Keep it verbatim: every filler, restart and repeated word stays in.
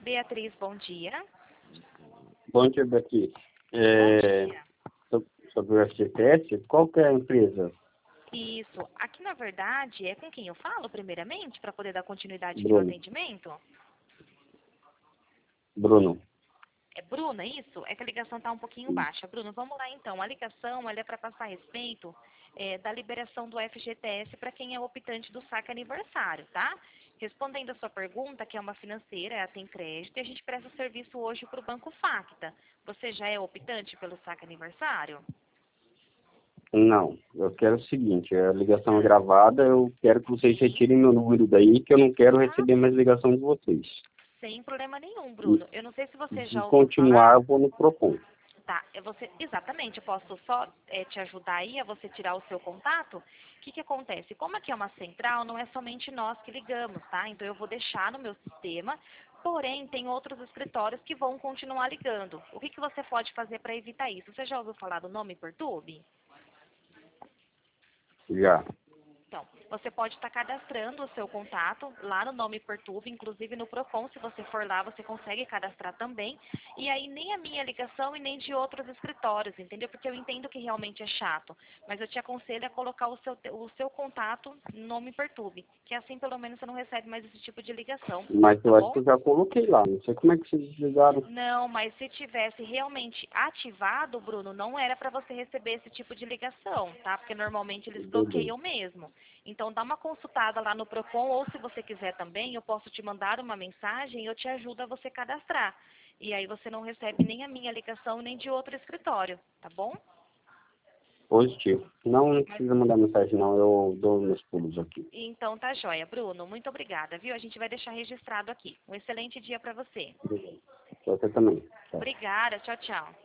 Beatriz, bom dia. Bom dia, Beatriz. É... Bom dia. Sobre o F G T S, qual que é a empresa? Isso. Aqui, na verdade, é com quem eu falo, primeiramente, para poder dar continuidade aqui no Bruno. atendimento? Bruno. É Bruna, isso? É que a ligação está um pouquinho baixa. Bruno, vamos lá então. A ligação ela é para passar a respeito é, da liberação do F G T S para quem é optante do saque aniversário, tá? Respondendo a sua pergunta, que é uma financeira, ela tem crédito, e a gente presta serviço hoje para o Banco Facta. Você já é optante pelo saque aniversário? Não, eu quero o seguinte, a ligação é gravada, eu quero que vocês retirem meu número daí, que eu não quero Ah, receber mais ligação de vocês. sem problema nenhum, E Bruno. Eu não sei se você se já ouviu continuar, falar. eu vou no Procon. Tá, é você, exatamente, eu posso só é, te ajudar aí a você tirar o seu contato. O que que acontece? Como aqui é uma central, não é somente nós que ligamos, tá? Então eu vou deixar no meu sistema, porém tem outros escritórios que vão continuar ligando. O que que você pode fazer para evitar isso? Você já ouviu falar do nome Perturbe? Já. Então, você pode estar cadastrando o seu contato lá no Nome Perturbe, inclusive no Procon, se você for lá, você consegue cadastrar também. E aí nem a minha ligação e nem de outros escritórios, entendeu? Porque eu entendo que realmente é chato, mas eu te aconselho a colocar o seu, o seu contato no Nome Perturbe, que assim pelo menos você não recebe mais esse tipo de ligação, Mas tá eu acho bom? que eu já coloquei lá, não sei como é que vocês desligaram. Não, mas se tivesse realmente ativado, Bruno, não era para você receber esse tipo de ligação, tá? Porque normalmente eles Beleza. bloqueiam mesmo. Então dá uma consultada lá no Procon, ou se você quiser também, eu posso te mandar uma mensagem e eu te ajudo a você cadastrar. E aí você não recebe nem a minha ligação nem de outro escritório, tá bom? Positivo. Não, não precisa mandar mensagem não, eu dou meus pulos aqui. Então tá joia, Bruno. Muito obrigada, viu? A gente vai deixar registrado aqui. Um excelente dia para você. Obrigado. Você também. Tchau. Obrigada, tchau, tchau.